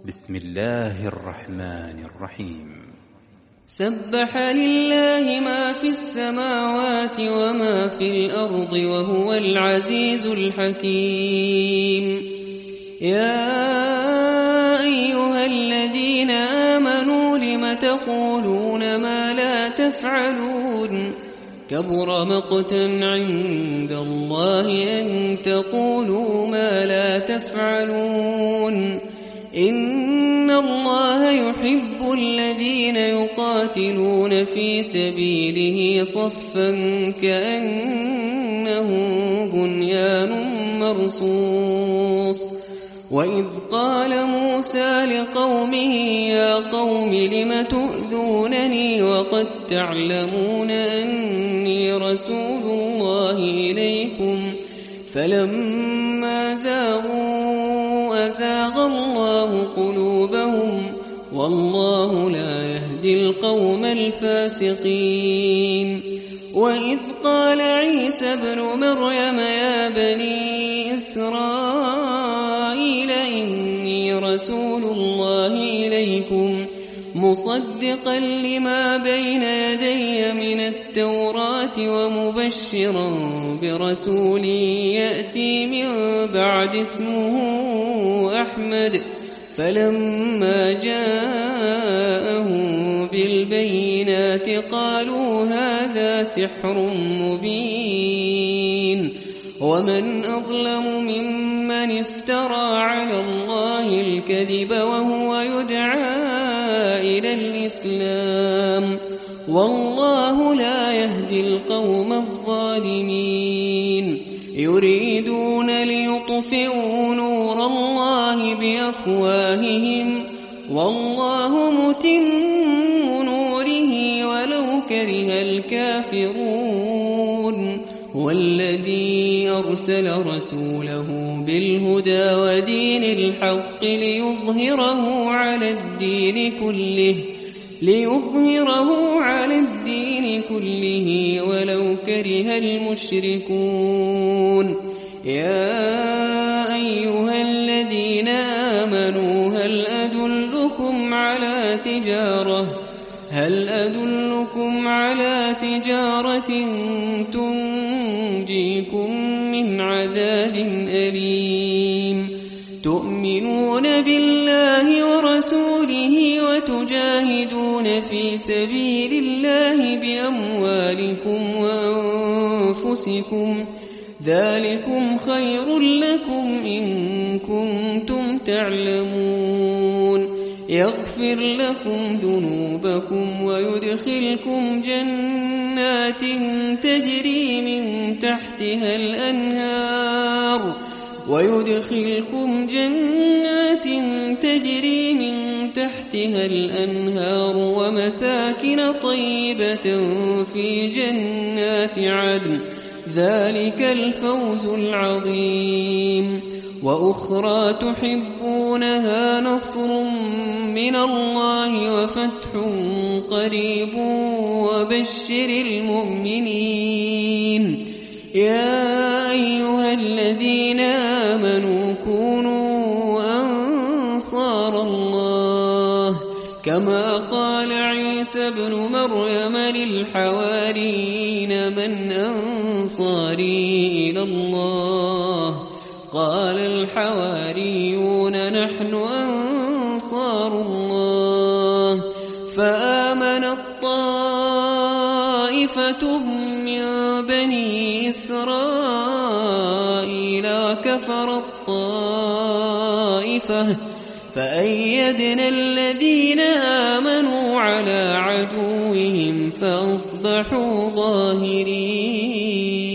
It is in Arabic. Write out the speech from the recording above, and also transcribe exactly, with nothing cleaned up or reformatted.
بسم الله الرحمن الرحيم. سبح لله ما في السماوات وما في الأرض وهو العزيز الحكيم. يا أيها الذين آمنوا لم تقولون ما لا تفعلون كبر مقتا عند الله أن تقولوا ما لا تفعلون. إن الله يحب الذين يقاتلون في سبيله صفا كأنه بنيان مرصوص. وإذ قال موسى لقومه يا قوم لم تؤذونني وقد تعلمون أني رسول الله إليكم فلما زاغوا أزاغ الله قلوبهم والله لا يهدي القوم الفاسقين. وإذ قال عيسى ابن مريم يا بني إسرائيل إني رسول الله إليكم مصدقا لما بين يدي من التوراة ومبشرا برسول يأتي من بعد اسمه أحمد. فلما جاءهم بالبينات قالوا هذا سحر مبين. ومن أظلم ممن افترى على الله الكذب وهو يدعى إلى الإسلام والله لا يهدي القوم الظالمين. يريدون ليطفئوا نور الله بأفواههم والله متم نوره ولو كره الكافرون. والذي أرسل رسوله بالهدى ودين الحق ليظهره على الدين كله ليظهره على الدين كله ولو كره المشركون. يا أيها الذين آمنوا هل أدلكم على تجارة هل أدلكم على تجارة تنجيكم من عذاب أليم تؤمنون بالله ورسوله وتجاهدون في سبيل الله بأموالكم وأنفسكم ذلكم خير لكم إن كنتم تعلمون. يغفر لكم ذنوبكم ويدخلكم جنات تجري من تحتها الأنهار ويدخلكم جنات تجري من تحتها الأنهار ومساكن طيبة في جنات عدن ذلك الفوز العظيم. وأخرى تحبونها نصر من الله وفتح قريب وبشر المؤمنين. يا أيها الذين آمنوا كونوا أنصار الله كما قال عيسى ابن مريم للحواريين من أنصاري إلى الله قال الحواريون نحن أنصار الله. فآمنت طائفة من بني إسرائيل وكفرت طائفة فأيدنا الذين آمنوا على عدوهم فأصبحوا ظاهرين.